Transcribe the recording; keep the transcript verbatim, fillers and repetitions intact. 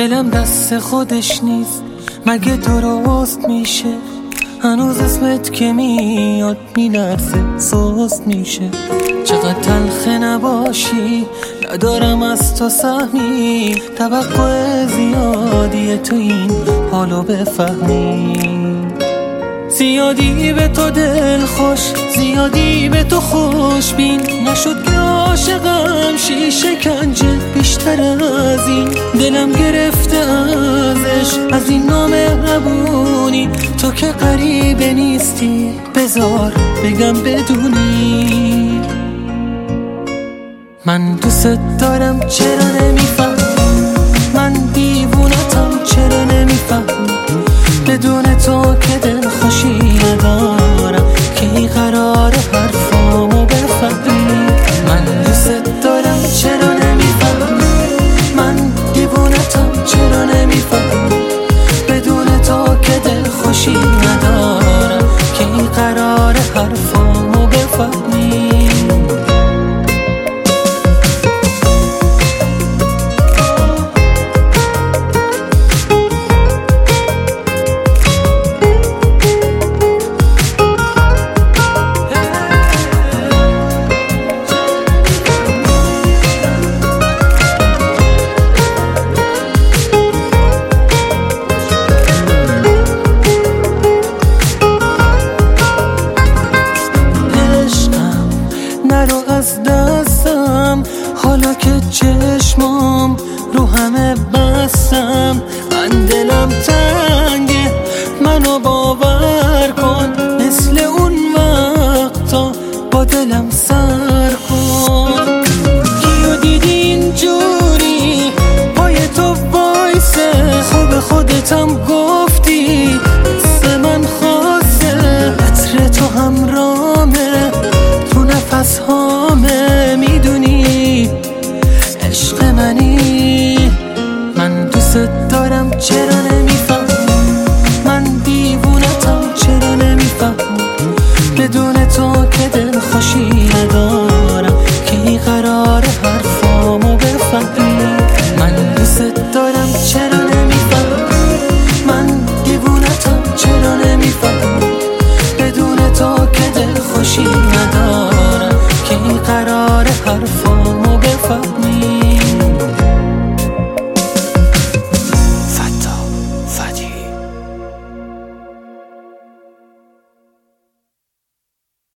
دلم دست خودش نیست، مگه درست میشه؟ هنوز اسمت که میاد میلرزه سوز میشه. چقدر تلخه نباشی، ندارم از تو سهمی، توقع زیادیه تو این حالو بفهمی. زیادی به تو دل خوش، زیادی به تو خوش بین، نشد که عاشقم شی شکنجه بیشتر از این. دلم گرفته ازش، از این نامهربونی، تو که غریبه نیستی، بذار بگم بدونی من دوست دارم. چرا نمیفهمی من دیوونتم؟ چرا نمیفهمی بدون تو که دل خوشی ندارم؟ کی قرار حرفامو بفهمی؟ من دوست دارم. چرا نمیفهمی من دیوونتم؟ چرا نمیفهمی بدون تو که دل خوشی ندارم؟ کی قرار حرفامو بفهمی؟ نرو از دستم، حالا که چشمام رو همه بستم. من دلم تنگه، منو باور کن، مثل اون وقتا با دلم سر کن. کیو دیدی اینجوری پای تو وایسه؟ خوب خودتم گفتی مثل من خاصه، عطر تو همرامه تو نفس هامه، میدونی عشق منی، من دوست دارم. چرا نمیفهمی من دیوونتم؟ چرا نمیفهمی بدون تو که دل خوشی ندارم؟ کی قرار حرفامو بفهمی؟ من دوست دارم. چرا نمیفهمی من دیوونتم؟ چرا نمیفهمی بدون تو که دل خوشی